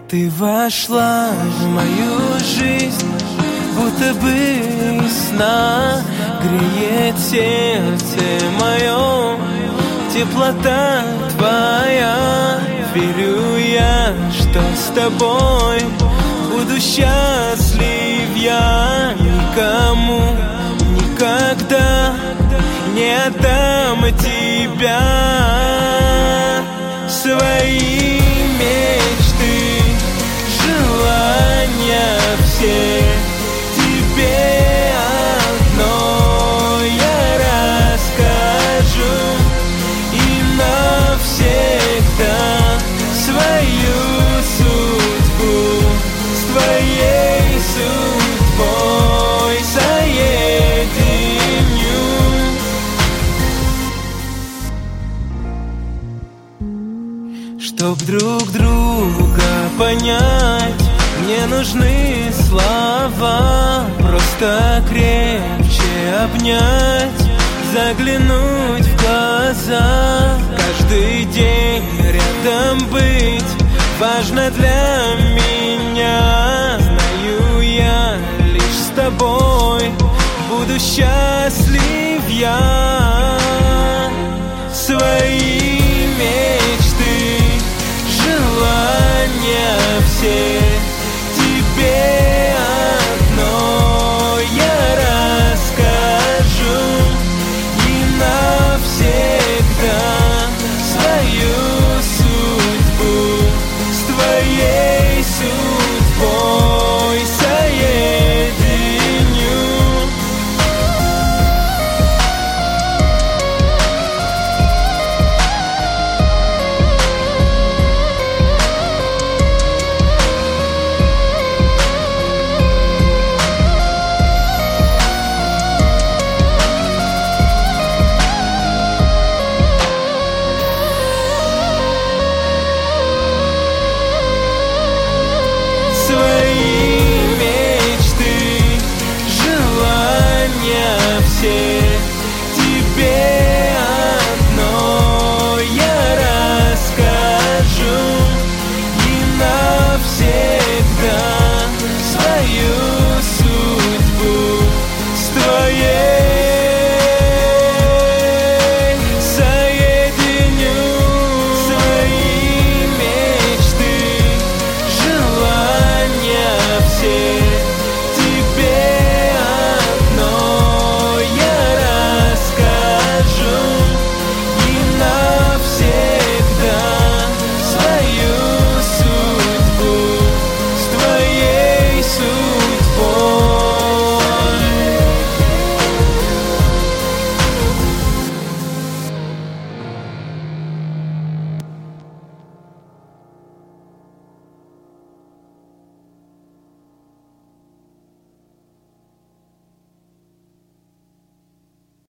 Ты вошла в мою жизнь, будто бы из сна. Греет сердце мое теплота твоя. Верю я, что с тобой буду счастлив я. Никому никогда не отдам тебя. Свои мечты, желания все тебе одно я расскажу. И навсегда свою судьбу с твоей судьбой соединю. Чтоб друг друга понять, мне нужны слова. Просто крепче обнять, заглянуть в глаза. Каждый день рядом быть важно для меня. Знаю я, лишь с тобой буду счастлив я. Свои